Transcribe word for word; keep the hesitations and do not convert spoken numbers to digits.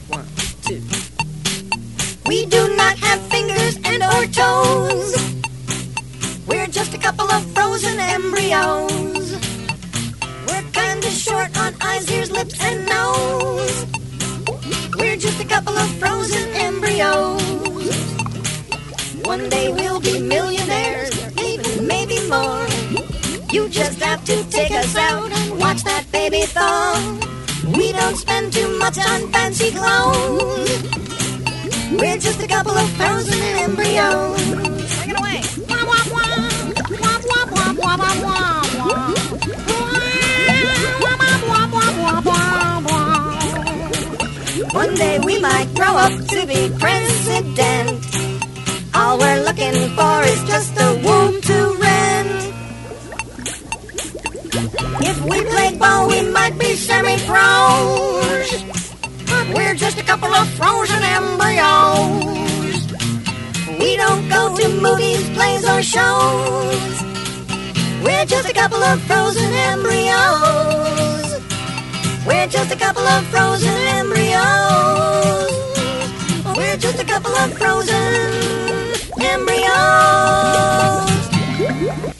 One, two. We do not have fingers and or toes. We're just a couple of frozen embryos. We're kinda short on eyes, ears, lips, and nose. We're just a couple of frozen embryos. One day we'll be millionaires, even maybe more. You just have to take us out and watch that baby thaw. We don't spend too much on fancy clothes. We're just a couple of frozen embryos. Take it away. One day we might grow up to be president. All we're looking for is just a womb to rent. If we played ball, we might be semi-pros. But we're just a couple of frozen embryos. We don't go to movies, plays, or shows. We're just a couple of frozen embryos. We're just a couple of frozen embryos. We're just a couple of frozen embryos.